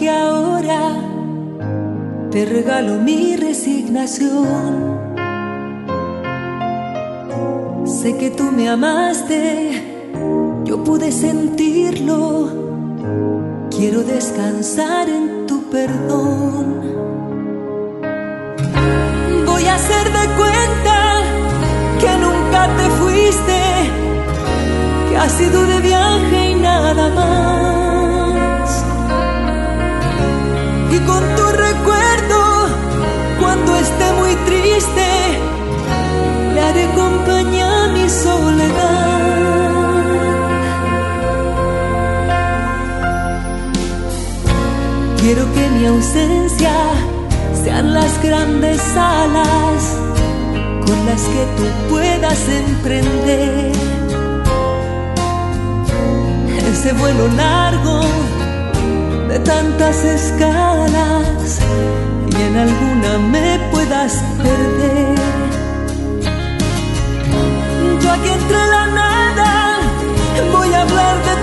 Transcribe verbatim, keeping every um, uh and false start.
que ahora te regalo mi resignación. Sé que tú me amaste, yo pude sentirlo. Quiero descansar en tu perdón. Voy a hacer de cuenta que nunca te fuiste, que has ido de viaje y nada más. Y con tu recuerdo, cuando esté muy triste, le haré compañía a mi soledad. Quiero que mi ausencia sean las grandes alas con las que tú puedas emprender ese vuelo largo de tantas escalas y en alguna me puedas perder. Yo aquí entre la nada voy a hablar de